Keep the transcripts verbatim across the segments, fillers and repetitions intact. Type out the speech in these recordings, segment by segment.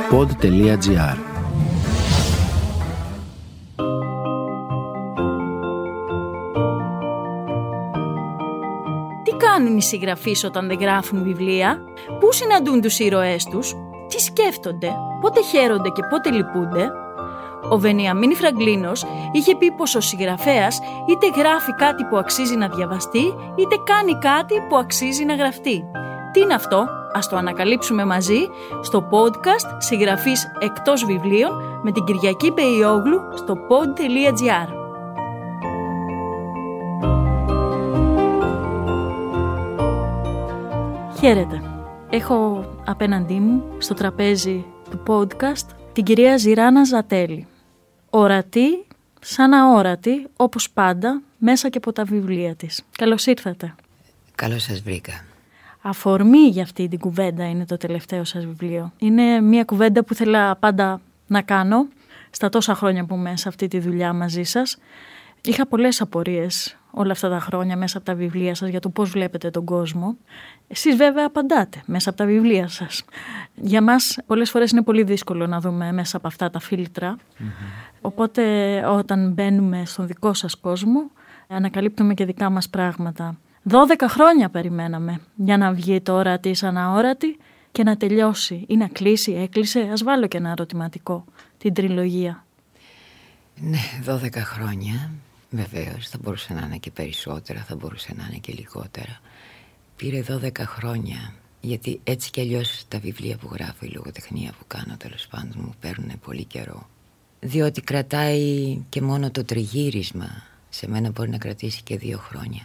pod τελεία gr. Τι κάνουν οι συγγραφείς όταν δεν γράφουν βιβλία, πού συναντούν τους ήρωές τους, τι σκέφτονται, πότε χαίρονται και πότε λυπούνται? Ο Βενιαμίν Φραγκλίνος είχε πει πως ο συγγραφέας είτε γράφει κάτι που αξίζει να διαβαστεί, είτε κάνει κάτι που αξίζει να γραφτεί. Τι είναι αυτό? Ας το ανακαλύψουμε μαζί στο podcast «Συγγραφής εκτός βιβλίων» με την Κυριακή Πεϊόγλου στο pod τελεία gr. Χαίρετε. Έχω απέναντί μου στο τραπέζι του podcast την κυρία Ζηράνα Ζατέλη. Ορατή, σαν αόρατη, όπως πάντα, μέσα και από τα βιβλία της. Καλώς ήρθατε. Καλώς σας βρήκα. Αφορμή για αυτή την κουβέντα είναι το τελευταίο σας βιβλίο. Είναι μια κουβέντα που ήθελα πάντα να κάνω στα τόσα χρόνια που είμαι σε αυτή τη δουλειά μαζί σας. Είχα πολλές απορίες όλα αυτά τα χρόνια μέσα από τα βιβλία σας για το πώς βλέπετε τον κόσμο. Εσείς βέβαια απαντάτε μέσα από τα βιβλία σας. Για μας πολλές φορές είναι πολύ δύσκολο να δούμε μέσα από αυτά τα φίλτρα. Mm-hmm. Οπότε όταν μπαίνουμε στον δικό σας κόσμο ανακαλύπτουμε και δικά μας πράγματα. Δώδεκα χρόνια περιμέναμε για να βγει το όρατη σαν αόρατη και να τελειώσει ή να κλείσει, έκλεισε. Ας βάλω και ένα ερωτηματικό, την τριλογία. Ναι, δώδεκα χρόνια. Βεβαίως, θα μπορούσε να είναι και περισσότερα, θα μπορούσε να είναι και λιγότερα. Πήρε δώδεκα χρόνια, γιατί έτσι κι αλλιώς τα βιβλία που γράφω, η λογοτεχνία που κάνω τέλος πάντων μου παίρνουν πολύ καιρό. Διότι κρατάει και μόνο το τριγύρισμα, σε μένα μπορεί να κρατήσει και δύο χρόνια.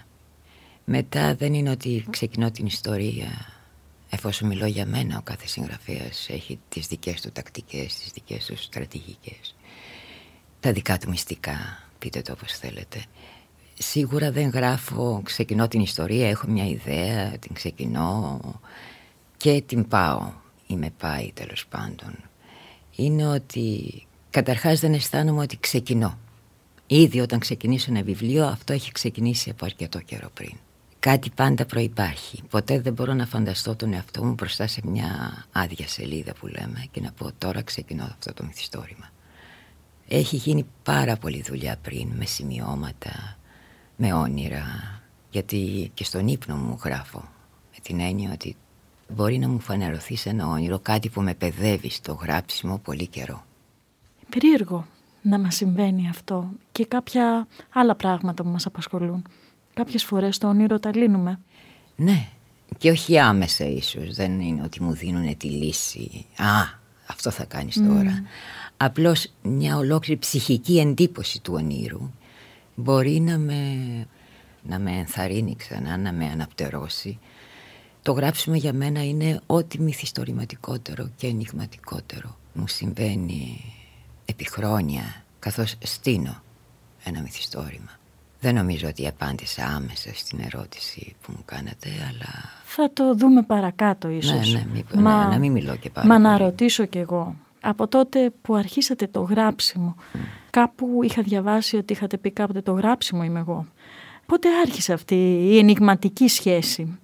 Μετά δεν είναι ότι ξεκινώ την ιστορία, εφόσον μιλώ για μένα, ο κάθε συγγραφέας έχει τις δικές του τακτικές, τις δικές του στρατηγικές, τα δικά του μυστικά, πείτε το όπως θέλετε. Σίγουρα δεν γράφω, ξεκινώ την ιστορία, έχω μια ιδέα, την ξεκινώ και την πάω ή με πάει τέλος πάντων. Είναι ότι καταρχάς δεν αισθάνομαι ότι ξεκινώ. Ήδη όταν ξεκινήσω ένα βιβλίο αυτό έχει ξεκινήσει από αρκετό καιρό πριν. Κάτι πάντα προϋπάρχει. Ποτέ δεν μπορώ να φανταστώ τον εαυτό μου μπροστά σε μια άδεια σελίδα που λέμε και να πω τώρα ξεκινώ αυτό το μυθιστόρημα. Έχει γίνει πάρα πολλή δουλειά πριν, με σημειώματα, με όνειρα, γιατί και στον ύπνο μου γράφω, με την έννοια ότι μπορεί να μου φανερωθεί σε ένα όνειρο κάτι που με παιδεύει στο γράψιμο πολύ καιρό. Περίεργο να μας συμβαίνει αυτό και κάποια άλλα πράγματα που μας απασχολούν. Κάποιες φορές το όνειρο τα λύνουμε. Ναι, και όχι άμεσα ίσως, δεν είναι ότι μου δίνουν τη λύση. Α, αυτό θα κάνεις τώρα. Mm. Απλώς μια ολόκληρη ψυχική εντύπωση του ονείρου μπορεί να με, να με ενθαρρύνει ξανά, να με αναπτερώσει. Το γράψιμο για μένα είναι ό,τι μυθιστορηματικότερο και ενιγματικότερο μου συμβαίνει επί χρόνια, καθώς στείνω ένα μυθιστόρημα. Δεν νομίζω ότι απάντησα άμεσα στην ερώτηση που μου κάνατε, αλλά... Θα το δούμε παρακάτω ίσως. Ναι, ναι, μήπως, μα, ναι, να μην μιλώ και πάρα Μα πολύ. Να ρωτήσω κι εγώ. Από τότε που αρχίσατε το γράψιμο, mm. κάπου είχα διαβάσει ότι είχατε πει κάποτε το γράψιμο είμαι εγώ. Πότε άρχισε αυτή η ενιγματική σχέση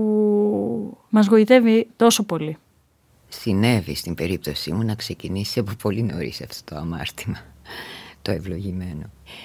που μας γοητεύει τόσο πολύ? Συνέβη στην περίπτωσή μου να ξεκινήσει από πολύ νωρίς αυτό το αμάρτημα, το ευλογημένο.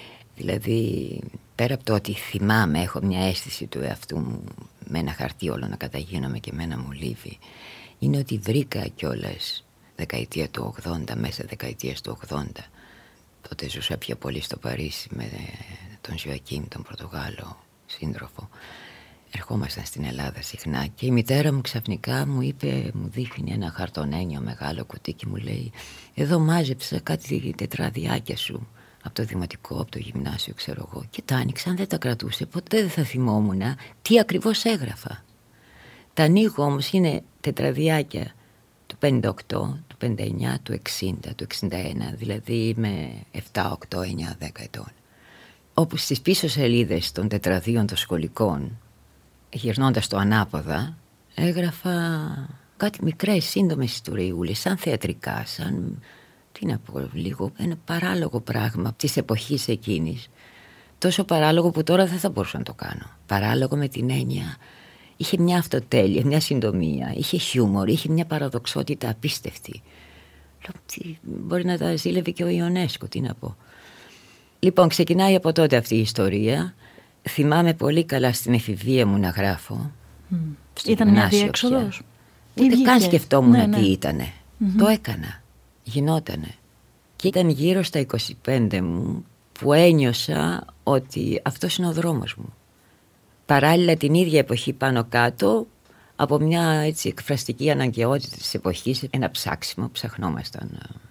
Δηλαδή, πέρα από το ότι θυμάμαι, έχω μια αίσθηση του εαυτού μου με ένα χαρτί όλο να καταγίνομαι και με ένα μολύβι, είναι ότι βρήκα κιόλας δεκαετία του ογδόντα, μέσα δεκαετίας του ογδόντα. Τότε ζούσα πιο πολύ στο Παρίσι με τον Ζωακίμ, τον Πορτογάλο σύντροφο. Ερχόμασταν στην Ελλάδα συχνά και η μητέρα μου ξαφνικά μου είπε, μου δείχνει ένα χαρτονένιο μεγάλο κουτί και μου λέει εδώ μάζεψα κάτι τετραδιάκια σου από το δημοτικό, από το γυμνάσιο ξέρω εγώ, και τα άνοιξα. Αν δεν τα κρατούσε ποτέ δεν θα θυμόμουν τι ακριβώς έγραφα. Τα ανοίγω όμως, είναι τετραδιάκια του πενήντα οκτώ, του πενήντα εννιά, του εξήντα, του εξήντα ένα, δηλαδή είμαι επτά, οκτώ, εννιά, δέκα ετών. Όπου στις πίσω σελίδες των τετραδίων των σχολικών, γυρνώντας το ανάποδα, έγραφα κάτι μικρές σύντομες ιστοριούλες, σαν θεατρικά, σαν, τι να πω, λίγο ένα παράλογο πράγμα της εποχής εκείνης. Τόσο παράλογο που τώρα δεν θα μπορούσα να το κάνω. Παράλογο με την έννοια, είχε μια αυτοτέλεια, μια συντομία, είχε χιούμορ, είχε μια παραδοξότητα απίστευτη. Μπορεί να τα ζήλευε και ο Ιονέσκο, τι να πω. Λοιπόν, ξεκινάει από τότε αυτή η ιστορία. Θυμάμαι πολύ καλά στην εφηβεία μου να γράφω. Mm. Ήταν μια διέξοδος? Ούτε καν σκεφτόμουν ναι, ναι. τι ήτανε. Mm-hmm. Το έκανα. Γινότανε. Και ήταν γύρω στα είκοσι πέντε μου που ένιωσα ότι αυτός είναι ο δρόμος μου. Παράλληλα την ίδια εποχή πάνω κάτω, από μια έτσι εκφραστική αναγκαιότητα της εποχής, ένα ψάξιμο, ψαχνόμασταν.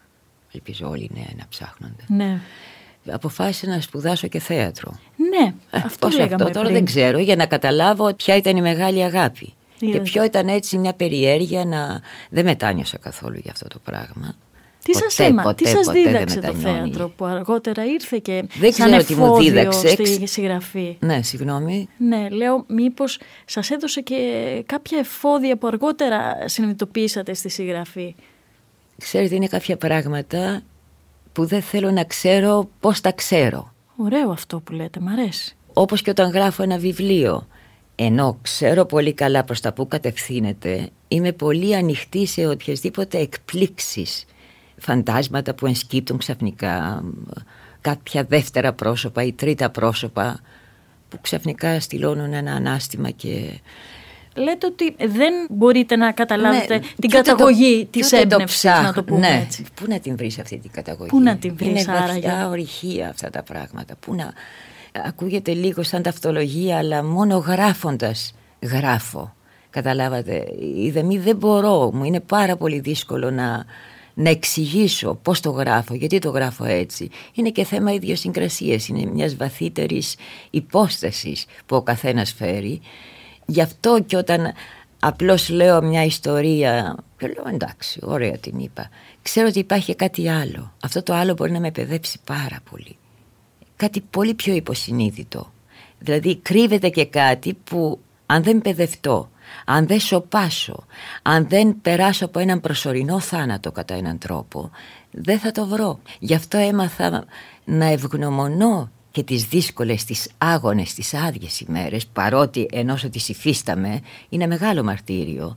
Ελπίζω όλοι οι νέοι να ψάχνονται. Ναι. Αποφάσισα να σπουδάσω και θέατρο. Ναι, ε, αυτό πώς λέγαμε αυτό τώρα πριν. Δεν ξέρω, για να καταλάβω ποια ήταν η μεγάλη αγάπη. Είδατε. Και ποιο ήταν έτσι μια περιέργεια να... Δεν μετάνιωσα καθόλου για αυτό το πράγμα. Τι ποτέ, σας αίμα, ποτέ, τι σας ποτέ δίδαξε το θέατρο που αργότερα ήρθε και δεν σαν ξέρω τι μου δίδαξε στη συγγραφή? Ναι, συγγνώμη. Ναι, λέω μήπως σας έδωσε και κάποια εφόδια που αργότερα συνειδητοποίησατε στη συγγραφή? Ξέρετε, είναι κάποια πράγματα που δεν θέλω να ξέρω πώς τα ξέρω. Ωραίο αυτό που λέτε, μ' αρέσει. Όπως και όταν γράφω ένα βιβλίο. Ενώ ξέρω πολύ καλά προς τα που κατευθύνεται, είμαι πολύ ανοιχτή σε οποιασδήποτε εκπλήξεις, φαντάσματα που ενσκύπτουν ξαφνικά, κάποια δεύτερα πρόσωπα ή τρίτα πρόσωπα που ξαφνικά στυλώνουν ένα ανάστημα και... Λέτε ότι δεν μπορείτε να καταλάβετε ναι, την καταγωγή το, της έμπνευσης, το να το πούμε ναι. έτσι. Πού να την βρεις αυτή την καταγωγή? Πού να την βρεις? Είναι βαθιά ορυχεία αυτά τα πράγματα. Πού να... Ακούγεται λίγο σαν ταυτολογία, αλλά μόνο γράφοντας γράφω. Καταλάβατε, η δεμή δεν μπορώ, μου είναι πάρα πολύ δύσκολο να, να εξηγήσω πώς το γράφω, γιατί το γράφω έτσι. Είναι και θέμα ιδιοσυγκρασίας, είναι μιας βαθύτερης υπόστασης που ο καθένας φέρει. Γι' αυτό και όταν απλώς λέω μια ιστορία και λέω εντάξει, ωραία την είπα, ξέρω ότι υπάρχει κάτι άλλο. Αυτό το άλλο μπορεί να με παιδέψει πάρα πολύ. Κάτι πολύ πιο υποσυνείδητο. Δηλαδή κρύβεται και κάτι που αν δεν παιδευτώ, αν δεν σωπάσω, αν δεν περάσω από έναν προσωρινό θάνατο κατά έναν τρόπο, δεν θα το βρω. Γι' αυτό έμαθα να ευγνωμονώ και τις δύσκολες, τις άγονες, τις άδειες ημέρες, παρότι ενώσο τις υφίσταμαι, είναι μεγάλο μαρτύριο.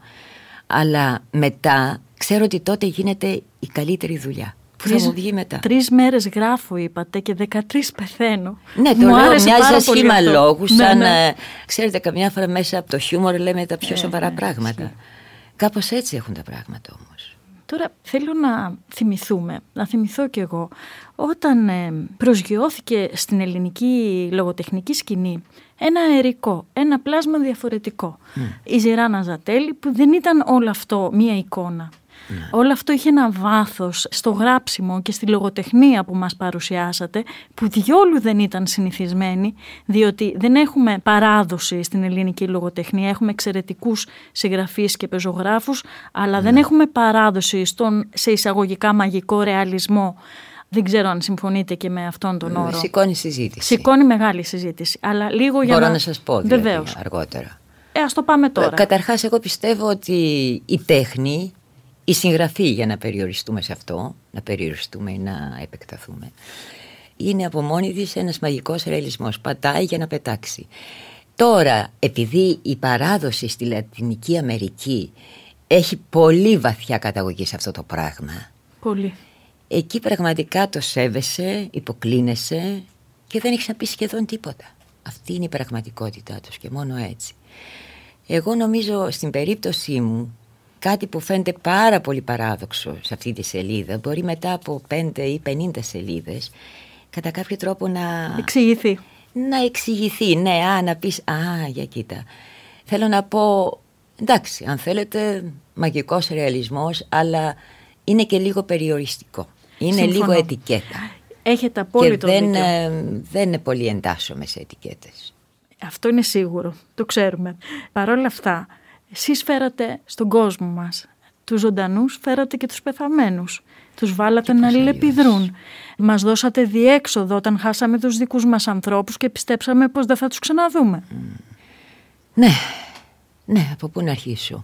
Αλλά μετά ξέρω ότι τότε γίνεται η καλύτερη δουλειά. Που θα μου βγει μετά. Τρεις μέρες γράφω είπατε και δεκατρείς πεθαίνω. Ναι, το μου λέω άρεσε μοιάζει σχήμα λόγου, σαν ναι, ναι. Ξέρετε, καμιά φορά μέσα από το χιούμορ λέμε τα πιο ε, σοβαρά ναι, πράγματα. Ναι. Κάπως έτσι έχουν τα πράγματα όμως. Τώρα θέλω να θυμηθούμε, να θυμηθώ κι εγώ, όταν ε, προσγειώθηκε στην ελληνική λογοτεχνική σκηνή ένα αερικό, ένα πλάσμα διαφορετικό. Mm. Η Ζηράνα Ζατέλη, που δεν ήταν όλο αυτό μία εικόνα. Ναι. Όλο αυτό είχε ένα βάθος στο γράψιμο και στη λογοτεχνία που μας παρουσιάσατε, που διόλου δεν ήταν συνηθισμένη, διότι δεν έχουμε παράδοση στην ελληνική λογοτεχνία. Έχουμε εξαιρετικούς συγγραφείς και πεζογράφους, αλλά ναι. δεν έχουμε παράδοση στον σε εισαγωγικά μαγικό ρεαλισμό. Δεν ξέρω αν συμφωνείτε και με αυτόν τον όρο. Σηκώνει συζήτηση. Σηκώνει μεγάλη συζήτηση. Αλλά λίγο για Μπορώ να... να σας πω δηλαδή, βεβαίως. Αργότερα. Ε, ας το πάμε τώρα. Καταρχάς, εγώ πιστεύω ότι η τέχνη, η συγγραφή, για να περιοριστούμε σε αυτό, να περιοριστούμε ή να επεκταθούμε, είναι από μόνη της ένας μαγικός ρεαλισμός. Πατάει για να πετάξει. Τώρα, επειδή η παράδοση στη Λατινική Αμερική έχει πολύ βαθιά καταγωγή σε αυτό το πράγμα, πολύ. Εκεί πραγματικά το σέβεσαι, υποκλίνεσαι και δεν έχεις να πεις σχεδόν τίποτα. Αυτή είναι η πραγματικότητά τους και μόνο έτσι. Εγώ νομίζω στην περίπτωσή μου, κάτι που φαίνεται πάρα πολύ παράδοξο σε αυτή τη σελίδα, μπορεί μετά από πέντε ή πενήντα σελίδες κατά κάποιο τρόπο να... εξηγηθεί. Να εξηγηθεί, ναι, α, να πεις, α, για κοίτα. Θέλω να πω, εντάξει, αν θέλετε, μαγικός ρεαλισμός, αλλά είναι και λίγο περιοριστικό. Είναι Συμφωνώ. Λίγο ετικέτα. Έχετε απόλυτο και δεν, δίκιο. ε, δεν είναι πολύ εντάσσομαι σε ετικέτες. Αυτό είναι σίγουρο, το ξέρουμε. Παρ' όλα αυτά, εσείς φέρατε στον κόσμο μας τους ζωντανούς, φέρατε και τους πεθαμένους. Τους βάλατε και να αλληλεπιδρούν. Μας δώσατε διέξοδο όταν χάσαμε τους δικούς μας ανθρώπους και πιστέψαμε πως δεν θα τους ξαναδούμε. Mm. Ναι, ναι, από πού να αρχίσω.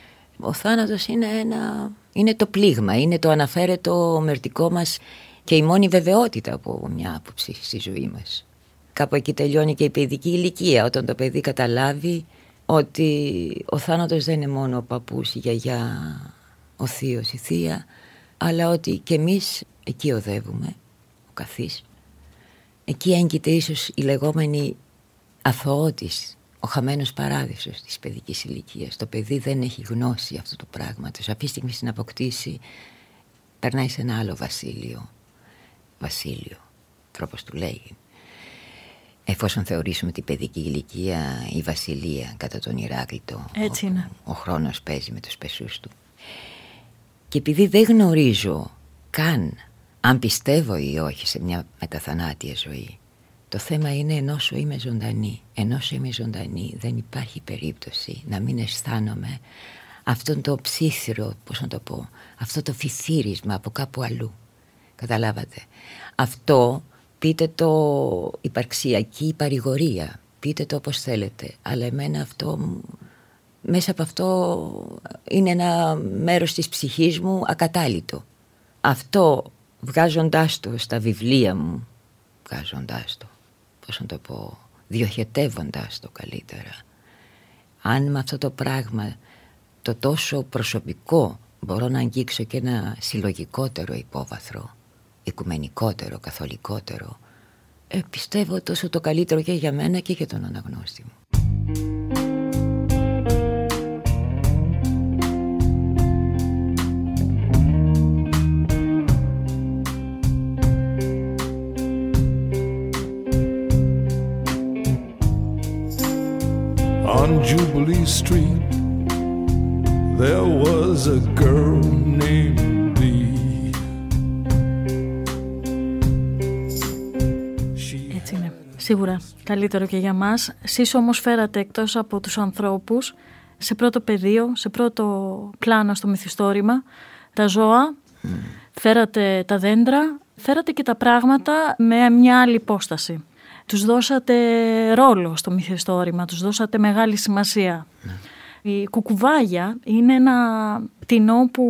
Ο θάνατος είναι, ένα, είναι το πλήγμα, είναι το αναφέρετο μερτικό μας και η μόνη βεβαιότητα από μια άποψη στη ζωή μας. Κάπου εκεί τελειώνει και η παιδική ηλικία, όταν το παιδί καταλάβει ότι ο θάνατος δεν είναι μόνο ο παππούς, η γιαγιά, ο θείος, η θεία, αλλά ότι και εμείς εκεί οδεύουμε, ο καθής. Εκεί έγκυται ίσως η λεγόμενη αθωότης, ο χαμένος παράδεισος της παιδικής ηλικίας. Το παιδί δεν έχει γνώση αυτού του πράγματος. Αυτή τη στιγμή στην αποκτήσει περνάει σε ένα άλλο βασίλειο. Βασίλειο, τρόπος του λέγει. Εφόσον θεωρήσουμε την παιδική ηλικία η βασιλεία κατά τον Ηράκλειτο, έτσι είναι. Ο, ο χρόνος παίζει με τους πεσούς του. Και επειδή δεν γνωρίζω καν αν πιστεύω ή όχι σε μια μεταθανάτια ζωή, το θέμα είναι ενώσο είμαι ζωντανή. Ενώσο είμαι ζωντανή δεν υπάρχει περίπτωση να μην αισθάνομαι αυτόν το ψήθυρο, πώς να το πω, αυτό το φυθύρισμα από κάπου αλλού. Καταλάβατε? Αυτό πείτε το υπαρξιακή παρηγορία, πείτε το όπως θέλετε, αλλά εμένα αυτό, μέσα από αυτό είναι ένα μέρος της ψυχής μου ακατάλητο. Αυτό βγάζοντάς το στα βιβλία μου, βγάζοντάς το, πώς να το πω, διοχετεύοντας το καλύτερα, αν με αυτό το πράγμα το τόσο προσωπικό μπορώ να αγγίξω και ένα συλλογικότερο υπόβαθρο, οικουμενικότερο, καθολικότερο, ε, πιστεύω τόσο το καλύτερο και για μένα και για τον αναγνώστη μου. On Jubilee Street there was a girl named Lee. Έτσι είναι. Σίγουρα καλύτερο και για μας. Εσείς όμως φέρατε εκτός από τους ανθρώπους σε πρώτο πεδίο, σε πρώτο πλάνο στο μυθιστόρημα τα ζώα, mm. φέρατε τα δέντρα, φέρατε και τα πράγματα με μια άλλη υπόσταση. Τους δώσατε ρόλο στο μυθιστόρημα, τους δώσατε μεγάλη σημασία. Ναι. Η κουκουβάγια είναι ένα πτηνό που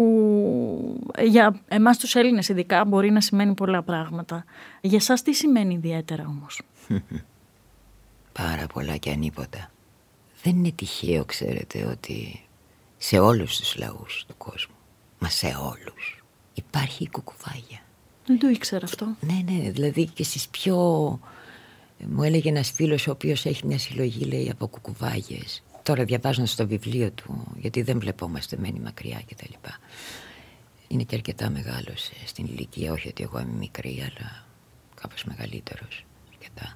για εμάς τους Έλληνες ειδικά μπορεί να σημαίνει πολλά πράγματα. Για εσάς τι σημαίνει ιδιαίτερα όμως? Πάρα πολλά και ανίποτα. Δεν είναι τυχαίο, ξέρετε, ότι σε όλους τους λαούς του κόσμου, μα σε όλους, υπάρχει η κουκουβάγια. Δεν το ήξερα αυτό. Ναι, ναι, δηλαδή και στις πιο... Μου έλεγε ένας φίλος ο οποίος έχει μια συλλογή, λέει, από κουκουβάγες. Τώρα διαβάζοντας το βιβλίο του, γιατί δεν βλεπόμαστε, μένει μακριά κτλ. Είναι και αρκετά μεγάλος στην ηλικία, όχι ότι εγώ είμαι μικρή, αλλά κάπως μεγαλύτερος αρκετά.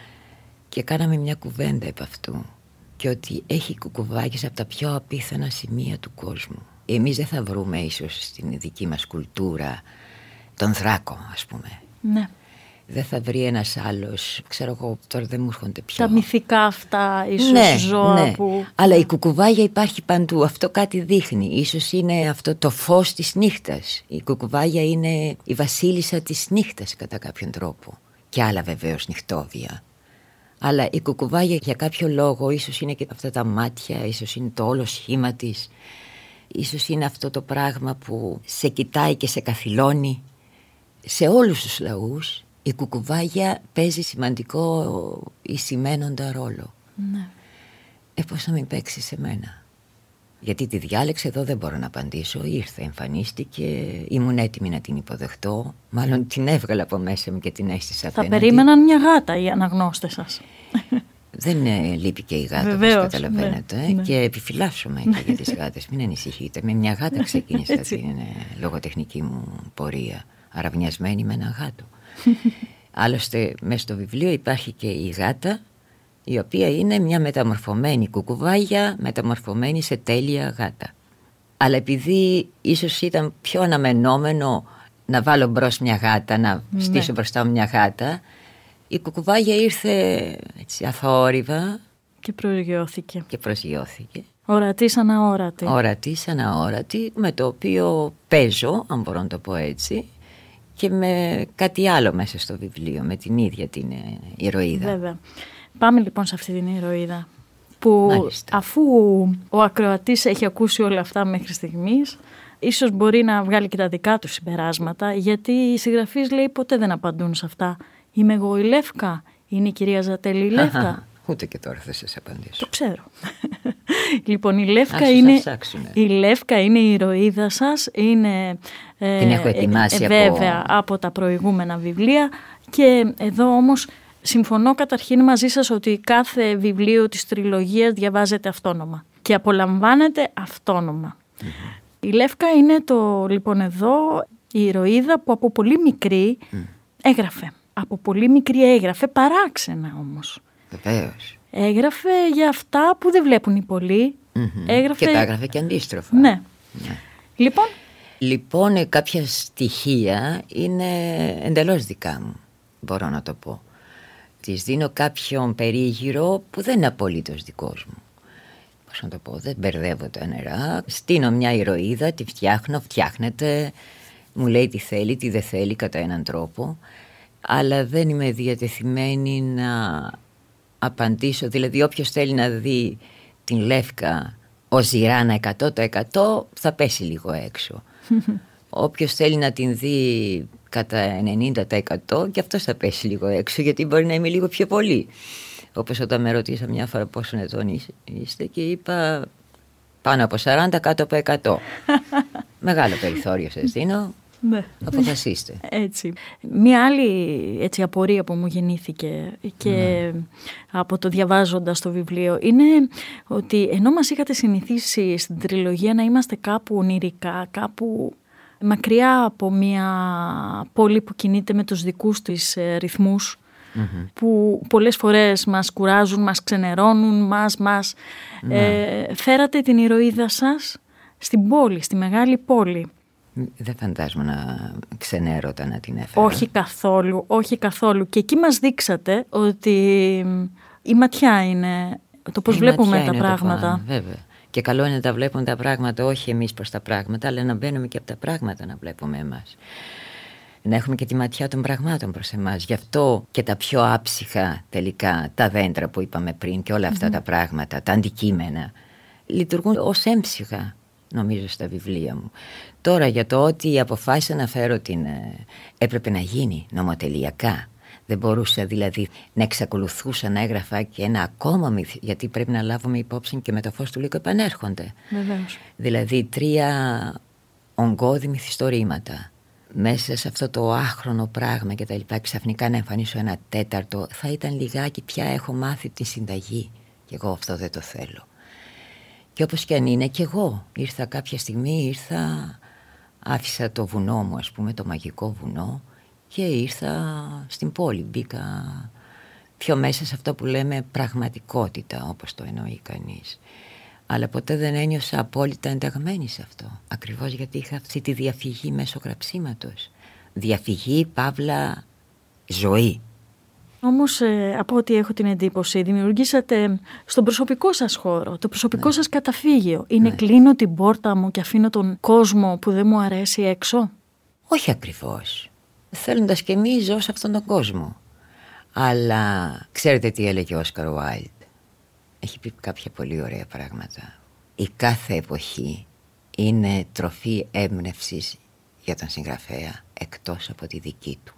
Και κάναμε μια κουβέντα επ' αυτού και ότι έχει κουκουβάγες από τα πιο απίθανα σημεία του κόσμου. Εμείς δεν θα βρούμε ίσως στην δική μας κουλτούρα τον Θράκο, ας πούμε. Ναι. Δεν θα βρει ένας άλλος, ξέρω εγώ, τώρα δεν μου έρχονται πιο... Τα μυθικά αυτά, ίσως ναι, ζώα ναι. που... Αλλά η κουκουβάγια υπάρχει παντού, αυτό κάτι δείχνει. Ίσως είναι αυτό το φως της νύχτας. Η κουκουβάγια είναι η βασίλισσα της νύχτας κατά κάποιον τρόπο. Και άλλα βεβαίως νυχτόβια. Αλλά η κουκουβάγια για κάποιο λόγο, ίσως είναι και αυτά τα μάτια, ίσως είναι το όλο σχήμα της, ίσως είναι αυτό το πράγμα που σε κοιτάει και σε καθυλώνει. Σε όλους τους λαούς η κουκουβάγια παίζει σημαντικό εισημένοντα ρόλο. Ναι. Ε, πώς να μην παίξει σε μένα? Γιατί τη διάλεξε, εδώ δεν μπορώ να απαντήσω. Ήρθε, εμφανίστηκε, ήμουν έτοιμη να την υποδεχτώ. Μάλλον την έβγαλα από μέσα μου και την έστησα απέναντι. Θα περίμεναν μια γάτα οι αναγνώστες σας. Δεν ε, λείπει και η γάτα, όπως καταλαβαίνετε. Ναι, ε, ναι. Και επιφυλάσσομαι και για τις γάτες. Μην ανησυχείτε. Με μια γάτα ξεκίνησα την ε, λογοτεχνική μου πορεία. Αραβνιασμένη με ένα γάτο. Άλλωστε μέσα στο βιβλίο υπάρχει και η γάτα, η οποία είναι μια μεταμορφωμένη κουκουβάγια, μεταμορφωμένη σε τέλεια γάτα. Αλλά επειδή ίσως ήταν πιο αναμενόμενο να βάλω μπρος μια γάτα, να ναι. στήσω μπροστά μου μια γάτα, η κουκουβάγια ήρθε έτσι αθόρυβα και προσγειώθηκε. Και προσγειώθηκε. Ορατή σαν αόρατη. Ορατή σαν αόρατη, με το οποίο παίζω, αν μπορώ να το πω έτσι, και με κάτι άλλο μέσα στο βιβλίο, με την ίδια την ηρωίδα. Βέβαια. Πάμε λοιπόν σε αυτή την ηρωίδα, που Μάλιστα. Αφού ο ακροατής έχει ακούσει όλα αυτά μέχρι στιγμής, ίσως μπορεί να βγάλει και τα δικά του συμπεράσματα, γιατί οι συγγραφείς, λέει, ποτέ δεν απαντούν σε αυτά. Είμαι εγώ η Λεύκα, είναι η κυρία Ζατέλη η Λεύκα. Ούτε και τώρα θα σας απαντήσω. Το ξέρω. Λοιπόν, η Λεύκα, Άσως είναι, ψάξουμε. η Λεύκα είναι η ηρωίδα σας, είναι ε, Την έχω ετοιμάσει ε, από... βέβαια από τα προηγούμενα βιβλία, και εδώ όμως συμφωνώ καταρχήν μαζί σας ότι κάθε βιβλίο της τριλογίας διαβάζεται αυτόνομα και απολαμβάνεται αυτόνομα. Mm-hmm. Η Λεύκα είναι το, λοιπόν εδώ, η ηρωίδα που από πολύ μικρή mm. έγραφε. Από πολύ μικρή έγραφε, παράξενα όμως. Βεβαίως. Έγραφε για αυτά που δεν βλέπουν οι πολλοί. Mm-hmm. Έγραφε... Και τα έγραφε και αντίστροφα. Ναι. Ναι. Λοιπόν... Λοιπόν, κάποια στοιχεία είναι εντελώς δικά μου, μπορώ να το πω. Της δίνω κάποιον περίγυρο που δεν είναι απολύτως δικός μου. Πώς να το πω, δεν μπερδεύω τα νερά. Στείνω μια ηρωίδα, τη φτιάχνω, φτιάχνεται, μου λέει τι θέλει, τι δεν θέλει κατά έναν τρόπο. Αλλά δεν είμαι διατεθειμένη να απαντήσω. Δηλαδή όποιος θέλει να δει την Λεύκα ως Ζηράνα εκατό τοις εκατό θα πέσει λίγο έξω. Όποιος θέλει να την δει κατά ενενήντα τοις εκατό και αυτός θα πέσει λίγο έξω, γιατί μπορεί να είμαι λίγο πιο πολύ. Όπως όταν με ρωτήσα μια φορά πόσο ετών είστε και είπα πάνω από σαράντα, κάτω από εκατό. Μεγάλο περιθώριο σας δίνω. Ναι. Αποφασίστε. Έτσι. Μία άλλη έτσι, απορία που μου γεννήθηκε και ναι. από το διαβάζοντας το βιβλίο είναι ότι ενώ μας είχατε συνηθίσει στην τριλογία να είμαστε κάπου ονειρικά, κάπου μακριά από μια πόλη που κινείται με τους δικούς της ε, ρυθμούς, mm-hmm. που πολλές φορές μας κουράζουν, μας ξενερώνουν, μας, μας ναι. ε, φέρατε την ηρωίδα σας στην πόλη, στη μεγάλη πόλη. Δεν φαντάζομαι να ξενέρωτα να την έφερα. Όχι καθόλου, όχι καθόλου. Και εκεί μας δείξατε ότι η ματιά είναι το πώς η βλέπουμε τα πράγματα. Πάνω, βέβαια. Και καλό είναι να τα βλέπουμε τα πράγματα, όχι εμείς προς τα πράγματα, αλλά να μπαίνουμε και από τα πράγματα να βλέπουμε εμάς. Να έχουμε και τη ματιά των πραγμάτων προς εμάς. Γι' αυτό και τα πιο άψυχα τελικά, τα δέντρα που είπαμε πριν και όλα αυτά mm-hmm. τα πράγματα, τα αντικείμενα, λειτουργούν ως έμψυχα, νομίζω, στα βιβλία μου. Τώρα για το ότι αποφάσισα να φέρω την... έπρεπε να γίνει νομοτελειακά. Δεν μπορούσα δηλαδή να εξακολουθούσα να έγραφα και ένα ακόμα μυθ... γιατί πρέπει να λάβουμε υπόψη και με το φως του λύκου επανέρχονται. Βεβαίως. Δηλαδή τρία ογκώδη μυθιστορήματα. Μέσα σε αυτό το άχρονο πράγμα και τα λοιπά, ξαφνικά να εμφανίσω ένα τέταρτο, θα ήταν λιγάκι πια έχω μάθει τη συνταγή. Και εγώ αυτό δεν το θέλω. Και όπως και αν είναι, και εγώ ήρθα κάποια στιγμή, ήρθα, άφησα το βουνό μου, ας πούμε, το μαγικό βουνό, και ήρθα στην πόλη. Μπήκα πιο μέσα σε αυτό που λέμε πραγματικότητα, όπως το εννοεί κανείς. Αλλά ποτέ δεν ένιωσα απόλυτα ενταγμένη σε αυτό. Ακριβώς γιατί είχα αυτή τη διαφυγή μέσω γραψίματος. Διαφυγή, παύλα, ζωή. Όμως ε, από ό,τι έχω την εντύπωση, δημιουργήσατε στον προσωπικό σας χώρο, το προσωπικό ναι. σας καταφύγιο. Είναι ναι. κλείνω την πόρτα μου και αφήνω τον κόσμο που δεν μου αρέσει έξω. Όχι ακριβώς. Θέλοντας και εμείς ζω σε αυτόν τον κόσμο. Αλλά ξέρετε τι έλεγε ο Όσκαρ Ουάιλντ? Έχει πει κάποια πολύ ωραία πράγματα. Η κάθε εποχή είναι τροφή έμπνευσης για τον συγγραφέα, εκτός από τη δική του.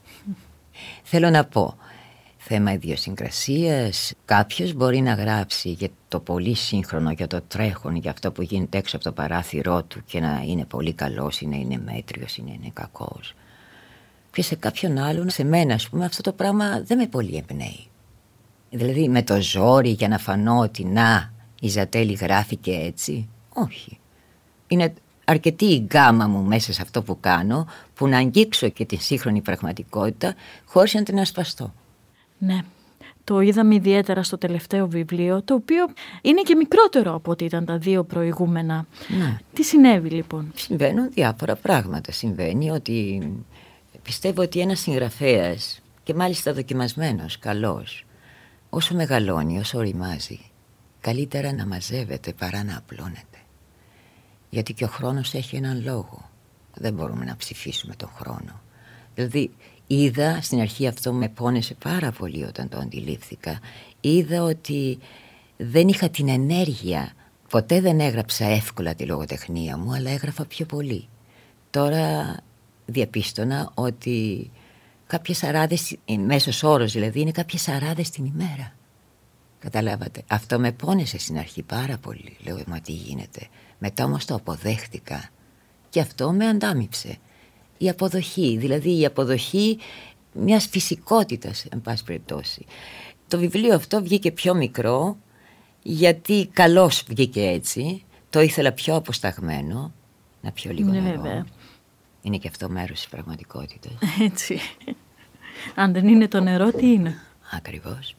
Θέλω να πω, θέμα ιδιοσυγκρασίας, κάποιος μπορεί να γράψει για το πολύ σύγχρονο, για το τρέχον, για αυτό που γίνεται έξω από το παράθυρό του και να είναι πολύ καλός ή να είναι μέτριος ή να είναι κακός. Και σε κάποιον άλλον, σε μένα ας πούμε, αυτό το πράγμα δεν με πολύ εμπνέει. Δηλαδή με το ζόρι για να φανώ ότι να, η Ζατέλη γράφει και έτσι. Όχι. Είναι αρκετή η γκάμα μου μέσα σε αυτό που κάνω, που να αγγίξω και τη σύγχρονη πραγματικότητα χωρίς να την ασπαστώ. Ναι. Το είδαμε ιδιαίτερα στο τελευταίο βιβλίο, το οποίο είναι και μικρότερο από ό,τι ήταν τα δύο προηγούμενα. Ναι. Τι συνέβη λοιπόν? Συμβαίνουν διάφορα πράγματα. Συμβαίνει ότι πιστεύω ότι ένας συγγραφέας, και μάλιστα δοκιμασμένος, καλός, όσο μεγαλώνει, όσο οριμάζει, καλύτερα να μαζεύεται παρά να απλώνεται. Γιατί και ο χρόνος έχει έναν λόγο. Δεν μπορούμε να ψηφίσουμε τον χρόνο. Δηλαδή είδα, στην αρχή αυτό με πόνεσε πάρα πολύ όταν το αντιλήφθηκα, είδα ότι δεν είχα την ενέργεια. Ποτέ δεν έγραψα εύκολα τη λογοτεχνία μου, αλλά έγραφα πιο πολύ. Τώρα διαπίστωνα ότι κάποιες αράδες, μέσος όρος δηλαδή, είναι κάποιες αράδες την ημέρα. Καταλάβατε. Αυτό με πόνεσε στην αρχή πάρα πολύ. Λέω, μα τι γίνεται. Μετά όμως το αποδέχτηκα και αυτό με αντάμιψε. Η αποδοχή, δηλαδή η αποδοχή μιας φυσικότητας, εν πάση περιπτώσει. Το βιβλίο αυτό βγήκε πιο μικρό, γιατί καλώς βγήκε έτσι. Το ήθελα πιο αποσταγμένο, να πιω λίγο ναι, νερό. βέβαια. Είναι και αυτό μέρος της πραγματικότητας. Έτσι. Αν δεν είναι το νερό, τι είναι? Ακριβώς.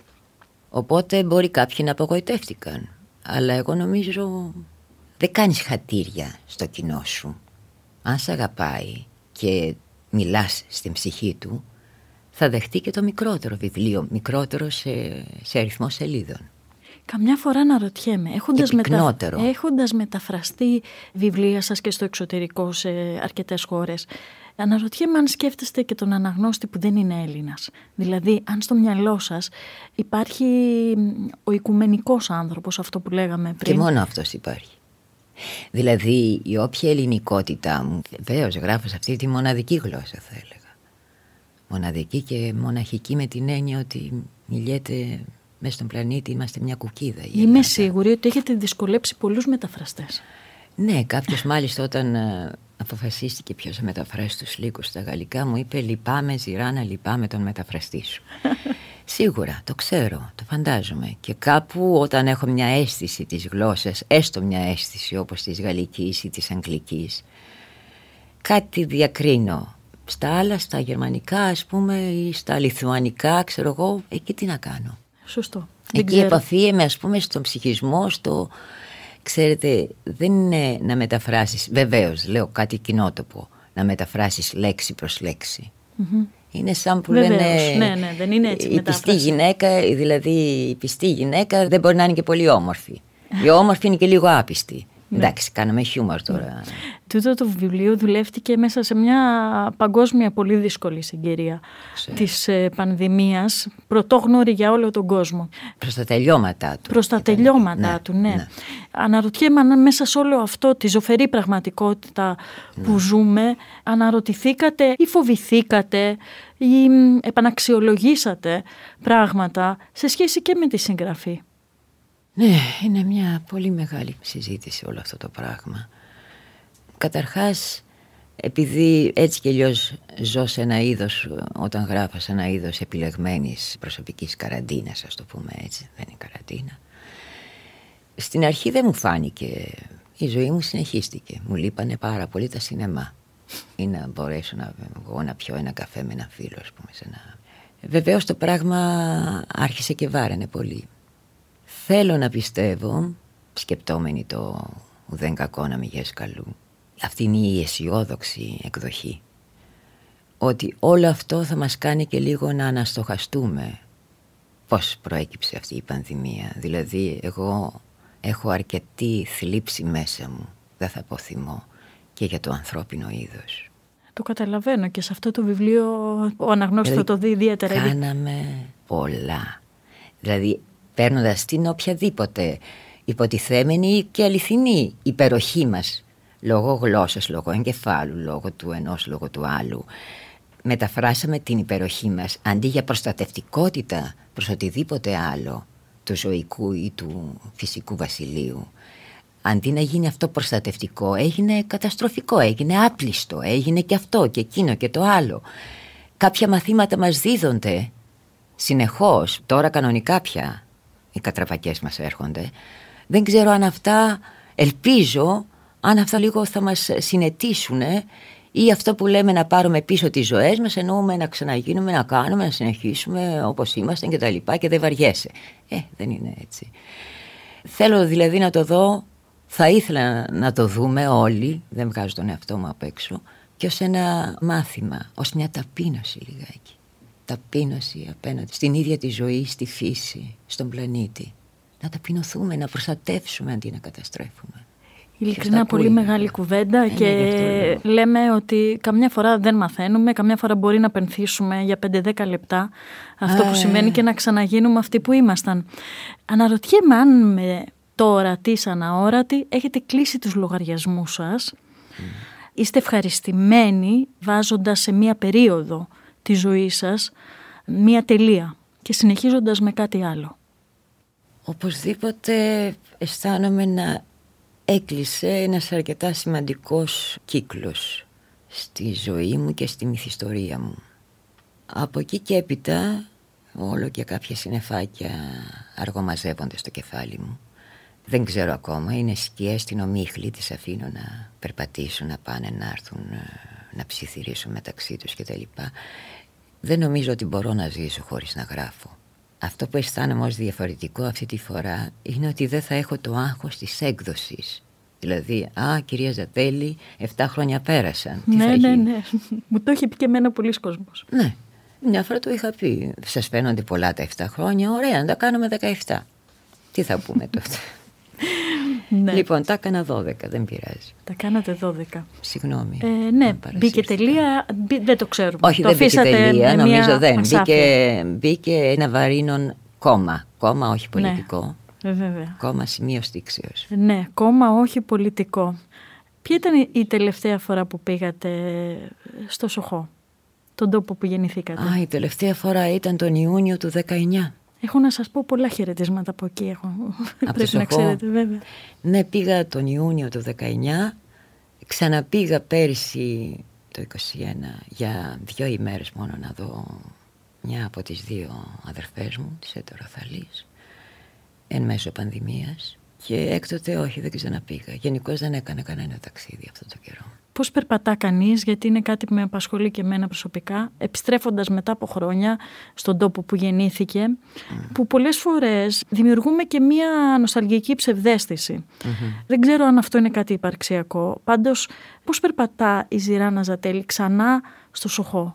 Οπότε μπορεί κάποιοι να απογοητεύτηκαν. Αλλά εγώ νομίζω δεν κάνεις χατήρια στο κοινό σου. Αν σ' αγαπάει και μιλάς στην ψυχή του, θα δεχτεί και το μικρότερο βιβλίο, μικρότερο σε, σε αριθμό σελίδων. Καμιά φορά αναρωτιέμαι, έχοντας, μετα... έχοντας μεταφραστεί βιβλία σας και στο εξωτερικό σε αρκετές χώρες, αναρωτιέμαι αν σκέφτεστε και τον αναγνώστη που δεν είναι Έλληνας. Δηλαδή, αν στο μυαλό σας υπάρχει ο οικουμενικός άνθρωπος, αυτό που λέγαμε πριν. Και μόνο αυτός υπάρχει. Δηλαδή, η όποια ελληνικότητά μου, βεβαίως γράφω σε αυτή τη μοναδική γλώσσα, θα έλεγα. Μοναδική και μοναχική με την έννοια ότι μιλιέται μέσα στον πλανήτη, είμαστε μια κουκίδα. Είμαι σίγουρη ότι έχετε δυσκολέψει πολλούς μεταφραστές. Ναι, κάποιος μάλιστα όταν uh, αποφασίστηκε ποιος θα μεταφράσει τους λύκους στα γαλλικά, μου είπε λυπάμαι Ζηράνα, λυπάμαι τον μεταφραστή σου. Σίγουρα, το ξέρω, το φαντάζομαι. Και κάπου όταν έχω μια αίσθηση της γλώσσας, έστω μια αίσθηση όπως της γαλλικής ή της αγγλικής, κάτι διακρίνω. Στα άλλα, στα γερμανικά ας πούμε ή στα λιθουανικά, ξέρω εγώ, εκεί τι να κάνω. Σωστό. Εκεί επαφίεμαι ας πούμε στον ψυχισμό, στο... Ξέρετε, δεν είναι να μεταφράσεις, βεβαίως λέω κάτι κοινότοπο, να μεταφράσεις λέξη προς λέξη. Mm-hmm. Είναι σαν που βεβαίως, λένε ναι, ναι, δεν είναι έτσι η πιστή γυναίκα, δηλαδή η πιστή γυναίκα δεν μπορεί να είναι και πολύ όμορφη. Η όμορφη είναι και λίγο άπιστη. Εντάξει, κάναμε χιούμορ τώρα. Τούτο το βιβλίο δουλεύτηκε μέσα σε μια παγκόσμια πολύ δύσκολη συγκυρία της πανδημίας, πρωτόγνωρη για όλο τον κόσμο. Προς τα τελειώματά του. Προς τα τελειώματά ναι, του, ναι. ναι. Αναρωτιέμαι αν μέσα σε όλο αυτό, τη ζωφερή πραγματικότητα που ναι. ζούμε, αναρωτηθήκατε ή φοβηθήκατε ή επαναξιολογήσατε πράγματα σε σχέση και με τη συγγραφή. Ναι, είναι μια πολύ μεγάλη συζήτηση όλο αυτό το πράγμα. Καταρχάς, επειδή έτσι κι αλλιώς ζω σε ένα είδος, όταν γράφω σε ένα είδος επιλεγμένης προσωπικής καραντίνας, ας το πούμε έτσι, δεν είναι καραντίνα. Στην αρχή δεν μου φάνηκε, η ζωή μου συνεχίστηκε. Μου λείπανε πάρα πολύ τα σινεμά. Ή να μπορέσω να βγω να πιω ένα καφέ με ένα φίλο, ας πούμε. Σε ένα... Βεβαίως το πράγμα άρχισε και βάρανε πολύ. Θέλω να πιστεύω, σκεπτόμενοι το ουδέν κακό να μη γες καλού, αυτή είναι η αισιόδοξη εκδοχή, ότι όλο αυτό θα μας κάνει και λίγο να αναστοχαστούμε πώς προέκυψε αυτή η πανδημία. Δηλαδή εγώ έχω αρκετή θλίψη μέσα μου, δεν θα αποθυμώ, και για το ανθρώπινο είδος. Το καταλαβαίνω και σε αυτό το βιβλίο ο αναγνώστης θα το δει ιδιαίτερα. Κάναμε πολλά. Δηλαδή παίρνοντας την οποιαδήποτε υποτιθέμενη και αληθινή υπεροχή μας, λόγω γλώσσας, λόγω εγκεφάλου, λόγω του ενός, λόγω του άλλου, μεταφράσαμε την υπεροχή μας αντί για προστατευτικότητα προς οτιδήποτε άλλο του ζωικού ή του φυσικού βασιλείου. Αντί να γίνει αυτό προστατευτικό, έγινε καταστροφικό, έγινε άπλιστο, έγινε και αυτό και εκείνο και το άλλο. Κάποια μαθήματα μας δίδονται συνεχώς, τώρα κανονικά πια οι κατραπακές μας έρχονται. Δεν ξέρω αν αυτά, ελπίζω, αν αυτά λίγο θα μας συνετίσουν ή αυτό που λέμε να πάρουμε πίσω τις ζωές μας, εννοούμε να ξαναγίνουμε, να κάνουμε, να συνεχίσουμε όπως είμαστε και τα λοιπά και δεν βαριέσαι. Ε, δεν είναι έτσι. Θέλω δηλαδή να το δω, θα ήθελα να το δούμε όλοι, δεν βγάζω τον εαυτό μου απ' έξω, και ως ένα μάθημα, ως μια ταπείνωση λιγάκι. Ταπείνωση απέναντι στην ίδια τη ζωή, στη φύση, στον πλανήτη. Να ταπεινωθούμε, να προστατεύσουμε αντί να καταστρέφουμε. Ειλικρινά πολύ μεγάλη κουβέντα ε, και ναι, λέμε ότι καμιά φορά δεν μαθαίνουμε, καμιά φορά μπορεί να πενθήσουμε για πέντε δέκα λεπτά αυτό ε. που σημαίνει και να ξαναγίνουμε αυτοί που ήμασταν. Αναρωτιέμαι αν με το ορατή σαν αόρατη έχετε κλείσει τους λογαριασμούς σας. Mm. Είστε ευχαριστημένοι βάζοντας σε μία περίοδο τη ζωή σας μία τελεία και συνεχίζοντας με κάτι άλλο. Οπωσδήποτε αισθάνομαι να έκλεισε ένας αρκετά σημαντικός κύκλος στη ζωή μου και στη μυθιστορία μου. Από εκεί και έπειτα όλο και κάποια συννεφάκια αργομαζεύονται στο κεφάλι μου. Δεν ξέρω ακόμα, είναι σκιές στην ομίχλη, τις αφήνω να περπατήσουν, να πάνε, να έρθουν, να ψιθυρίσουν μεταξύ τους κτλ. Δεν νομίζω ότι μπορώ να ζήσω χωρίς να γράφω. Αυτό που αισθάνομαι ως διαφορετικό αυτή τη φορά είναι ότι δεν θα έχω το άγχος της έκδοσης. Δηλαδή, α, κυρία Ζατέλη, εφτά χρόνια πέρασαν. Τι ναι, θα ναι, γίνει? ναι. Μου το είχε πει και εμένα πολλοί κόσμος. Ναι, μια φορά το είχα πει. Σας φαίνονται πολλά τα εφτά χρόνια, ωραία, να τα κάνουμε δεκαεφτά. Τι θα πούμε τότε? Ναι. Λοιπόν, τα έκανα δώδεκα, δεν πειράζει. Τα κάνατε δώδεκα. Συγγνώμη. Ε, ναι, μπήκε τελεία, μπή, δεν το ξέρουμε. Όχι, το δεν μπήκε τελεία, νομίζω δεν. Μπήκε, μπήκε ένα βαρύνον κόμμα. Κόμμα, όχι πολιτικό. Ναι, βέβαια. Κόμμα σημείο στίξεως. Ναι, κόμμα, όχι πολιτικό. Ποια ήταν η τελευταία φορά που πήγατε στο Σοχό, τον τόπο που γεννηθήκατε? Α, η τελευταία φορά ήταν τον Ιούνιο του δεκαεννιά. Έχω να σας πω πολλά χαιρετίσματα από εκεί. Έχω. Από Πρέπει να ξέρετε, βέβαια. Ναι, πήγα τον Ιούνιο του δεκαεννιά. Ξαναπήγα πέρυσι το είκοσι ένα για δύο ημέρες μόνο να δω μια από τις δύο αδερφές μου, τις ετεροθαλείς, εν μέσω πανδημίας. Και έκτοτε όχι, δεν ξαναπήγα. Γενικώς δεν έκανα κανένα ταξίδι αυτό το καιρό. Πώς περπατά κανείς, γιατί είναι κάτι που με απασχολεί και εμένα προσωπικά, επιστρέφοντας μετά από χρόνια στον τόπο που γεννήθηκε, mm. που πολλές φορές δημιουργούμε και μία νοσταλγική ψευδαίσθηση. Mm-hmm. Δεν ξέρω αν αυτό είναι κάτι υπαρξιακό. Πάντως, πώς περπατά η Ζηράνα Ζατέλη ξανά στο Σοχό?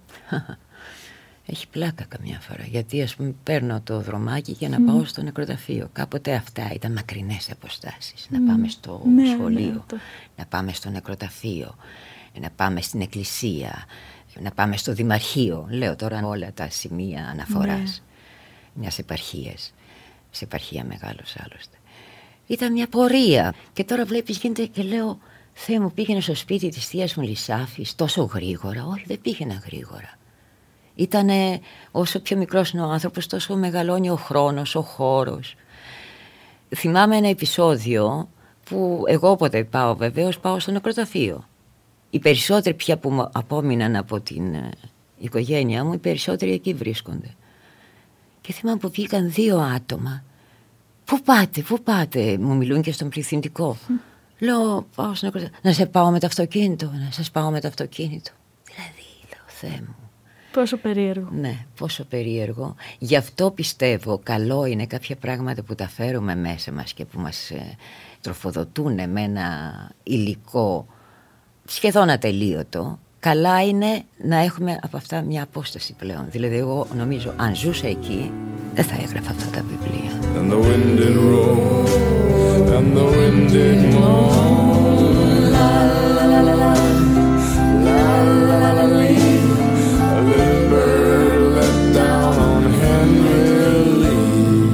Έχει πλάκα καμιά φορά, γιατί ας πούμε παίρνω το δρομάκι για να mm. πάω στο νεκροταφείο. Κάποτε αυτά ήταν μακρινές αποστάσεις. Mm. Να πάμε στο ναι, σχολείο, ναι, το... να πάμε στο νεκροταφείο, να πάμε στην εκκλησία, να πάμε στο δημαρχείο. Λέω τώρα όλα τα σημεία αναφοράς ναι. μιας επαρχίας. Σε επαρχία μεγάλος άλλωστε. Ήταν μια πορεία και τώρα βλέπεις γίνεται και λέω, Θεέ μου, πήγαινε στο σπίτι της θείας μου Λυσάφης τόσο γρήγορα? Όχι, δεν πήγαινα γρήγορα. Ήτανε όσο πιο μικρός είναι ο άνθρωπος, τόσο μεγαλώνει ο χρόνος, ο χώρος. Θυμάμαι ένα επεισόδιο που εγώ όποτε πάω βεβαίως πάω στο νεκροταφείο. Οι περισσότεροι πια που μου απόμειναν από την οικογένειά μου, οι περισσότεροι εκεί βρίσκονται. Και θυμάμαι που βγήκαν δύο άτομα. Πού πάτε, πού πάτε? Μου μιλούν και στον πληθυντικό. Mm. Λέω, πάω στο νεκροταφείο. Να σε πάω με το αυτοκίνητο, να σας πάω με το αυτοκίνητο. Δηλαδή, λέω, Θεέ μου. Πόσο περίεργο. Ναι, πόσο περίεργο. Γι' αυτό πιστεύω καλό είναι κάποια πράγματα που τα φέρουμε μέσα μας και που μας ε, τροφοδοτούν με ένα υλικό σχεδόν ατελείωτο. Καλά είναι να έχουμε από αυτά μια απόσταση πλέον. Δηλαδή εγώ νομίζω αν ζούσα εκεί δεν θα έγραφα αυτά τα βιβλία. And the wind did roll, and the wind did moan, la la la la la, la la la la. A little bird let down on Henry Lee.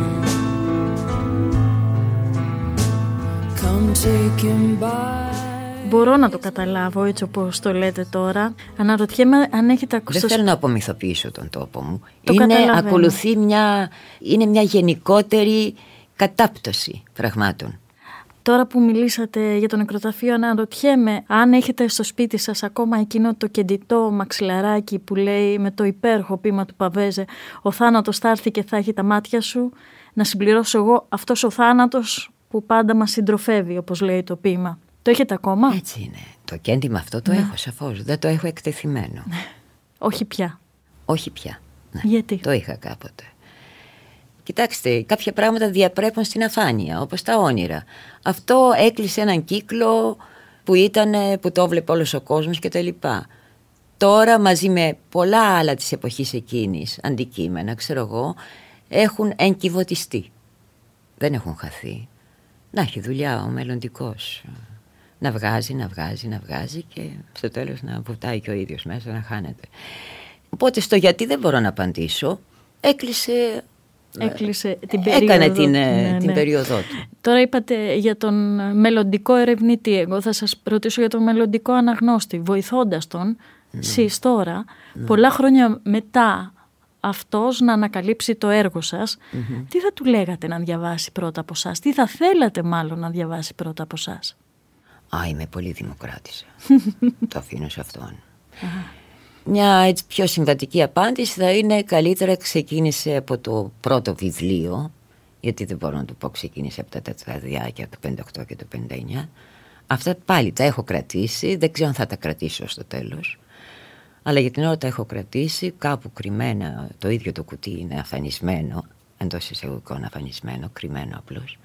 Come take him by. Μπορώ να το καταλάβω έτσι όπως το λέτε τώρα. Αναρωτιέμαι αν έχετε ακούσει. Δεν θέλω να απομυθοποιήσω τον τόπο μου. Το είναι, ακολουθεί μια, είναι μια γενικότερη κατάπτωση πραγμάτων. Τώρα που μιλήσατε για το νεκροταφείο, αναρωτιέμαι αν έχετε στο σπίτι σας ακόμα εκείνο το κεντητό μαξιλαράκι που λέει με το υπέροχο ποίημα του Παβέζε «Ο θάνατος θα έρθει και θα έχει τα μάτια σου». Να συμπληρώσω εγώ, αυτός ο θάνατος που πάντα μας συντροφεύει, όπως λέει το ποίημα. Το έχετε ακόμα? Έτσι είναι. Το κέντημα αυτό το ναι. έχω σαφώς. Δεν το έχω εκτεθειμένο. Όχι πια. Όχι πια. Ναι. Γιατί? Το είχα κάποτε. Κοιτάξτε, κάποια πράγματα διαπρέπουν στην αφάνεια, όπως τα όνειρα. Αυτό έκλεισε έναν κύκλο που ήταν, που το έβλεπε όλος ο κόσμος και τα λοιπά. Τώρα μαζί με πολλά άλλα της εποχής εκείνης, αντικείμενα, ξέρω εγώ, έχουν εγκυβωτιστεί. Δεν έχουν χαθεί. Να έχει δουλειά ο μελλοντικός. Να βγάζει, να βγάζει, να βγάζει και στο τέλος να βουτάει και ο ίδιος μέσα, να χάνεται. Οπότε στο γιατί δεν μπορώ να απαντήσω. Έκλεισε... Έκλεισε την περίοδο. Έκανε την, ναι, την ναι. περίοδό του. Τώρα είπατε για τον μελλοντικό ερευνητή. Εγώ θα σας ρωτήσω για τον μελλοντικό αναγνώστη. Βοηθώντας τον, mm. σεις τώρα, mm. πολλά χρόνια μετά αυτός να ανακαλύψει το έργο σας, mm-hmm. τι θα του λέγατε να διαβάσει πρώτα από εσάς, τι θα θέλατε μάλλον να διαβάσει πρώτα από εσάς? Α, είμαι πολύ δημοκράτησα. Το αφήνω σε αυτόν. Μια έτσι πιο συμβατική απάντηση θα είναι καλύτερα ξεκίνησε από το πρώτο βιβλίο, γιατί δεν μπορώ να του πω ξεκίνησε από τα τετραδιάκια το πενήντα οκτώ και το πενήντα εννιά. Αυτά πάλι τα έχω κρατήσει, δεν ξέρω αν θα τα κρατήσω στο τέλος, αλλά για την ώρα τα έχω κρατήσει κάπου κρυμμένα. Το ίδιο το κουτί είναι αφανισμένο, εντός εισαγωγικών αφανισμένο, κρυμμένο απλώς.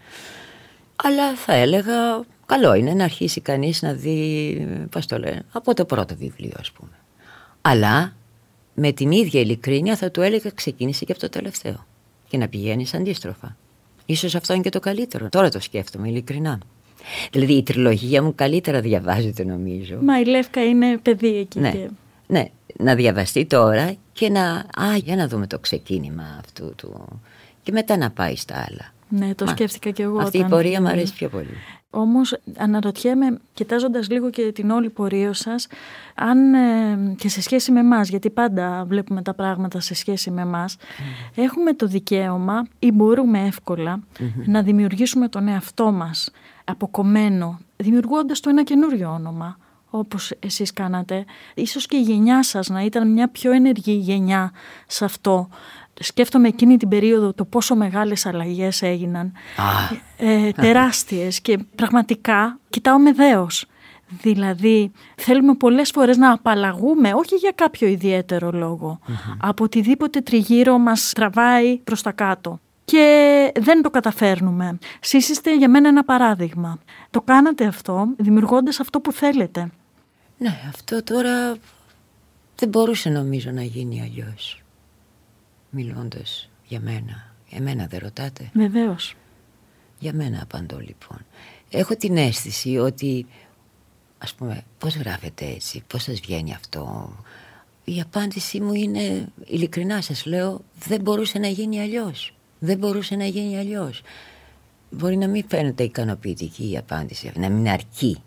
Αλλά θα έλεγα καλό είναι να αρχίσει κανείς να δει, πώς το λένε, από το πρώτο βιβλίο ας πούμε. Αλλά με την ίδια ειλικρίνεια θα του έλεγα ξεκίνησε και από το τελευταίο και να πηγαίνεις αντίστροφα. Ίσως αυτό είναι και το καλύτερο. Τώρα το σκέφτομαι ειλικρινά. Δηλαδή η τριλογία μου καλύτερα διαβάζεται νομίζω. Μα η Λεύκα είναι παιδί εκεί. Ναι, και... ναι, να διαβαστεί τώρα και να, α, για να δούμε το ξεκίνημα αυτού του και μετά να πάει στα άλλα. Ναι, το Μα, σκέφτηκα και εγώ. Αυτή όταν... η πορεία μου αρέσει πιο πολύ. Όμως αναρωτιέμαι, κοιτάζοντας λίγο και την όλη πορεία σας, αν ε, και σε σχέση με εμάς, γιατί πάντα βλέπουμε τα πράγματα σε σχέση με εμάς, mm. έχουμε το δικαίωμα ή μπορούμε εύκολα mm-hmm. να δημιουργήσουμε τον εαυτό μας αποκομμένο, δημιουργώντας το ένα καινούριο όνομα, όπως εσείς κάνατε. Ίσως και η γενιά σας να ήταν μια πιο ενεργή γενιά σε αυτό. Σκέφτομαι εκείνη την περίοδο το πόσο μεγάλες αλλαγές έγιναν, ah. ε, τεράστιες και πραγματικά κοιτάω με δέος. Δηλαδή θέλουμε πολλές φορές να απαλλαγούμε, όχι για κάποιο ιδιαίτερο λόγο, mm-hmm. από οτιδήποτε τριγύρω μας τραβάει προς τα κάτω. Και δεν το καταφέρνουμε. Εσείς είστε για μένα ένα παράδειγμα. Το κάνατε αυτό δημιουργώντας αυτό που θέλετε. Ναι, αυτό τώρα δεν μπορούσε νομίζω να γίνει αλλιώς. Μιλώντας για μένα. Εμένα δεν ρωτάτε? Βεβαίως. Για μένα απαντώ λοιπόν. Έχω την αίσθηση ότι, ας πούμε, πώς γράφετε έτσι, πώς σας βγαίνει αυτό? Η απάντησή μου είναι, ειλικρινά σας λέω, δεν μπορούσε να γίνει αλλιώς. Δεν μπορούσε να γίνει αλλιώς. Μπορεί να μην φαίνεται ικανοποιητική η απάντηση, να μην αρκεί,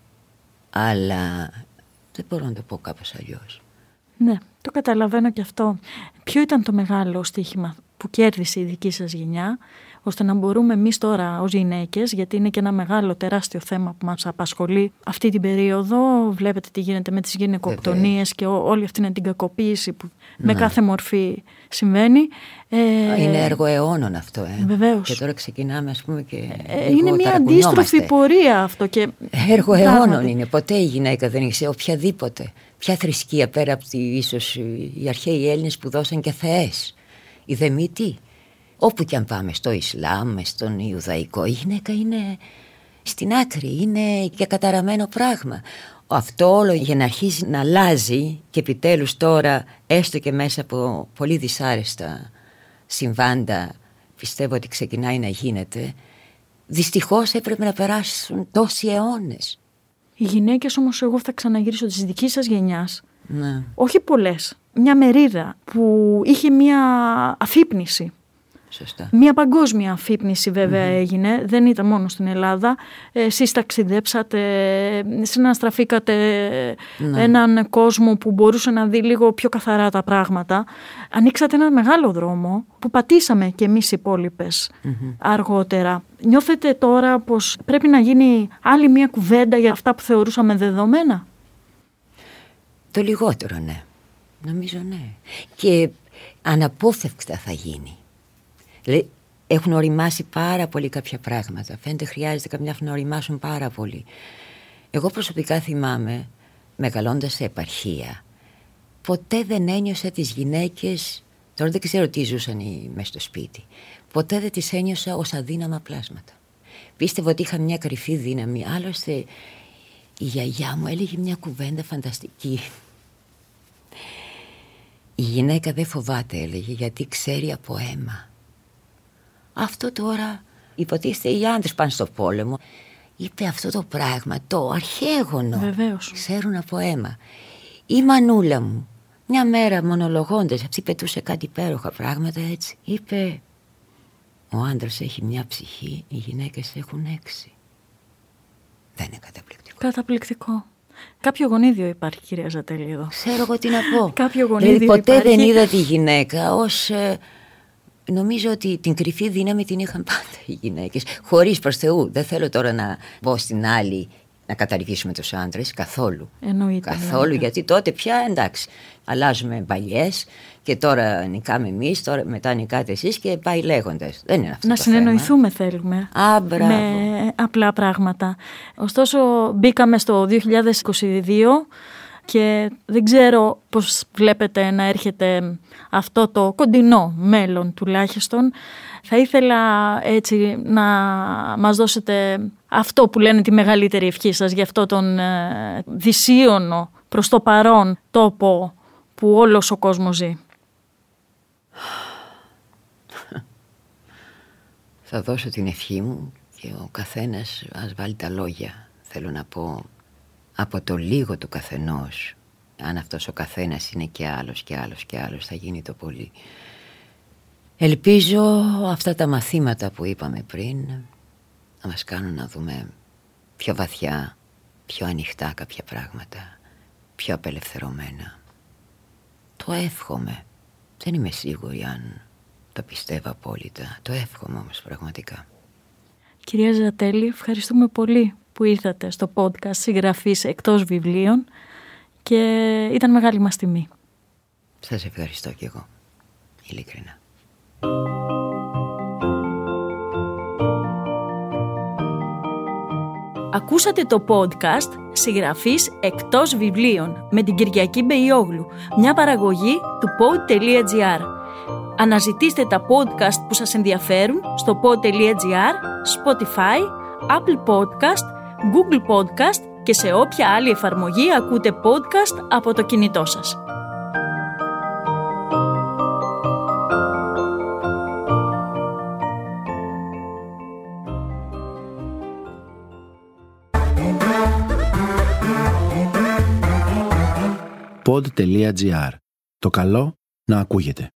αλλά δεν μπορώ να το πω κάπως αλλιώς. Ναι, το καταλαβαίνω και αυτό. Ποιο ήταν το μεγάλο στοίχημα που κέρδισε η δική σας γενιά, ώστε να μπορούμε εμείς τώρα ως γυναίκες, γιατί είναι και ένα μεγάλο τεράστιο θέμα που μας απασχολεί αυτή την περίοδο, βλέπετε τι γίνεται με τις γυναικοκτονίες και ό, όλη αυτή είναι την κακοποίηση που ναι. με κάθε μορφή συμβαίνει. Είναι έργο αιώνων αυτό. Ε. Βεβαίως. Και τώρα ξεκινάμε ας πούμε και ε, είναι μια αντίστροφη πορεία αυτό. Και... Έργο αιώνων είναι. Ποτέ η γυναίκα δεν είχε οποιαδήποτε. Ποια θρησκεία πέρα από τη, ίσως οι αρχαίοι Έλληνες που δώσαν και θεές. Οι Δεμίτοι. Όπου και αν πάμε, στο Ισλάμ, στον Ιουδαϊκό, η γυναίκα είναι στην άκρη, είναι και καταραμένο πράγμα. Αυτό όλο για να αρχίσει να αλλάζει και επιτέλους τώρα, έστω και μέσα από πολύ δυσάρεστα συμβάντα, πιστεύω ότι ξεκινάει να γίνεται. Δυστυχώς έπρεπε να περάσουν τόσοι αιώνες. Οι γυναίκες όμως, εγώ θα ξαναγυρίσω της δικής σας γενιάς, ναι. όχι πολλές, μια μερίδα που είχε μια αφύπνιση. Σωστά. Μια παγκόσμια αφύπνιση βέβαια mm-hmm. έγινε, δεν ήταν μόνο στην Ελλάδα. Εσείς ταξιδέψατε, συναστραφήκατε ναι. έναν κόσμο που μπορούσε να δει λίγο πιο καθαρά τα πράγματα. Ανοίξατε ένα μεγάλο δρόμο που πατήσαμε κι εμείς οι υπόλοιπες mm-hmm. αργότερα. Νιώθετε τώρα πως πρέπει να γίνει άλλη μια κουβέντα για αυτά που θεωρούσαμε δεδομένα? Το λιγότερο ναι, νομίζω ναι. Και αναπόφευκτα θα γίνει. Δηλαδή, έχουν οριμάσει πάρα πολύ κάποια πράγματα. Φαίνεται χρειάζεται καμιά φορά να οριμάσουν πάρα πολύ. Εγώ προσωπικά θυμάμαι, μεγαλώντας σε επαρχία, ποτέ δεν ένιωσα τις γυναίκες, τώρα δεν ξέρω τι ζούσαν μες στο σπίτι, ποτέ δεν τις ένιωσα ως αδύναμα πλάσματα. Πίστευα ότι είχα μια κρυφή δύναμη. Άλλωστε η γιαγιά μου έλεγε μια κουβέντα φανταστική. Η γυναίκα δεν φοβάται, έλεγε, γιατί ξέρει από αίμα. Αυτό τώρα, υποτίθεται οι άντρες πάνε στο πόλεμο. Είπε αυτό το πράγμα, το αρχαίγωνο. Βεβαίως. Ξέρουν από αίμα. Η μανούλα μου, μια μέρα μονολογώντας, αυτή πετούσε κάτι υπέροχα πράγματα έτσι. Είπε, ο άντρας έχει μια ψυχή, οι γυναίκες έχουν έξι. Δεν είναι καταπληκτικό? Καταπληκτικό. Κάποιο γονίδιο υπάρχει, κυρία Ζατέλη, εδώ. Ξέρω εγώ τι να πω. Κάποιο γονίδιο δηλαδή, ποτέ υπάρχει. δεν είδα τη γυναίκα ως... Ε, νομίζω ότι την κρυφή δύναμη την είχαν πάντα οι γυναίκες. Χωρίς, προς Θεού, δεν θέλω τώρα να μπω στην άλλη, να καταργήσουμε τους άντρες, καθόλου. Εννοείται. Καθόλου, εννοείται. γιατί τότε πια εντάξει, αλλάζουμε μπαλιές και τώρα νικάμε εμείς, τώρα μετά νικάτε εσείς και πάει λέγοντας. Δεν είναι αυτό Να το συνεννοηθούμε θέμα. Θέλουμε. Α, μπράβο. Με απλά πράγματα. Ωστόσο, μπήκαμε στο δύο χιλιάδες είκοσι δύο και δεν ξέρω πώς βλέπετε να έρχεται αυτό το κοντινό μέλλον τουλάχιστον. Θα ήθελα έτσι να μας δώσετε αυτό που λένε τη μεγαλύτερη ευχή σας για αυτό τον ε, δυσίωνο προς το παρόν τόπο που όλος ο κόσμος ζει. Θα δώσω την ευχή μου και ο καθένας ας βάλει τα λόγια. Θέλω να πω από το λίγο του καθενός. Αν αυτός ο καθένας είναι και άλλος και άλλος και άλλος, θα γίνει το πολύ. Ελπίζω αυτά τα μαθήματα που είπαμε πριν να μας κάνουν να δούμε πιο βαθιά, πιο ανοιχτά κάποια πράγματα, πιο απελευθερωμένα. Το εύχομαι. Δεν είμαι σίγουρη αν το πιστεύω απόλυτα. Το εύχομαι όμως πραγματικά. Κυρία Ζατέλη, ευχαριστούμε πολύ που ήρθατε στο podcast Συγγραφής εκτός βιβλίων και ήταν μεγάλη μας τιμή. Σας ευχαριστώ κι εγώ, ειλικρινά. Ακούσατε το podcast Συγγραφής εκτός βιβλίων με την Κυριακή Μπεϊόγλου, μια παραγωγή του pod.gr. Αναζητήστε τα podcast που σας ενδιαφέρουν στο pod.gr, Spotify, Apple Podcast, Google Podcast και σε όποια άλλη εφαρμογή ακούτε podcast από το κινητό σας. pod.gr. Το καλό να ακούγεται.